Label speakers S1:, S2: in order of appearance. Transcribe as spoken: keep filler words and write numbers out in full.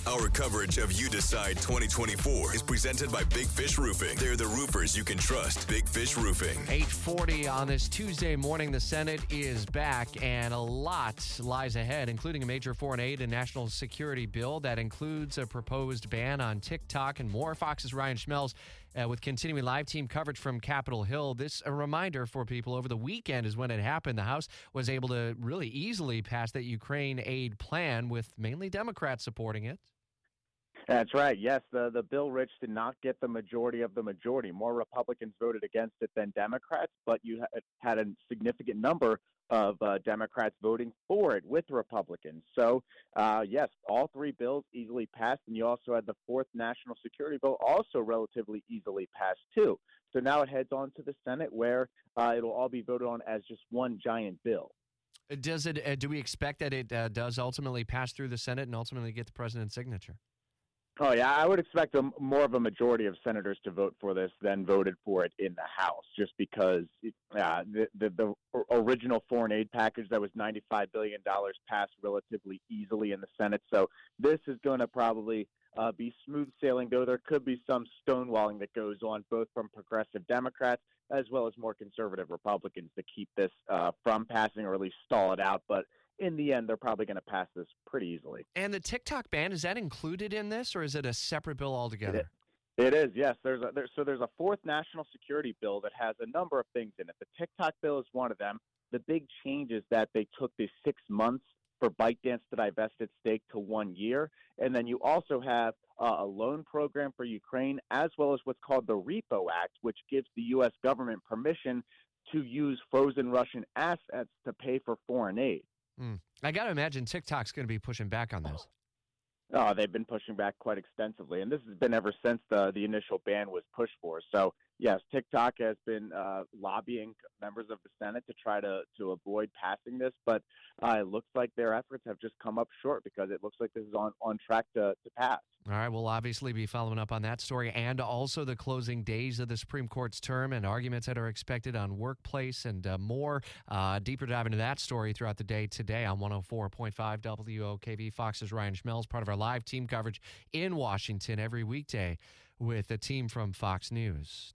S1: Our coverage of You Decide twenty twenty-four is presented by Big Fish Roofing. They're the roofers you can trust. Big Fish Roofing.
S2: eight forty on this Tuesday morning. The Senate is back, and a lot lies ahead, including a major foreign aid and national security bill that includes a proposed ban on TikTok and more. Fox's Ryan Schmelz uh, with continuing live team coverage from Capitol Hill. This a reminder for people over the weekend is when it happened. The House was able to really easily pass that Ukraine aid plan with mainly Democrats supporting it.
S3: That's right. Yes, the, the bill, Rich, did not get the majority of the majority. More Republicans voted against it than Democrats, but you had a significant number of uh, Democrats voting for it with Republicans. So, uh, yes, all three bills easily passed, and you also had the fourth national security bill also relatively easily passed, too. So now it heads on to the Senate where uh, it'll all be voted on as just one giant bill.
S2: Does it? Uh, do we expect that it uh, does ultimately pass through the Senate and ultimately get the president's signature?
S3: Oh, yeah, I would expect a, more of a majority of senators to vote for this than voted for it in the House, just because uh, the, the, the original foreign aid package that was ninety-five billion dollars passed relatively easily in the Senate. So this is going to probably uh, be smooth sailing, though there could be some stonewalling that goes on, both from progressive Democrats as well as more conservative Republicans to keep this uh, from passing or at least stall it out. But in the end, they're probably going to pass this pretty easily.
S2: And the TikTok ban, is that included in this, or is it a separate bill altogether?
S3: It, it is, yes. There's a, there, so there's a fourth national security bill that has a number of things in it. The TikTok bill is one of them. The big change is that they took the six months for ByteDance to divest its stake to one year. And then you also have uh, a loan program for Ukraine, as well as what's called the Repo Act, which gives the U S government permission to use frozen Russian assets to pay for foreign aid.
S2: Mm. I got to imagine TikTok's going to be pushing back on this.
S3: Oh, they've been pushing back quite extensively, and this has been ever since the the initial ban was pushed for. So, yes, TikTok has been uh, lobbying members of the Senate to try to, to avoid passing this, but uh, it looks like their efforts have just come up short because it looks like this is on, on track to, to pass.
S2: All right, we'll obviously be following up on that story and also the closing days of the Supreme Court's term and arguments that are expected on workplace and uh, more. Uh, deeper dive into that story throughout the day today on one oh four point five W O K V. Fox's Ryan Schmelz, part of our live team coverage in Washington every weekday with a team from Fox News.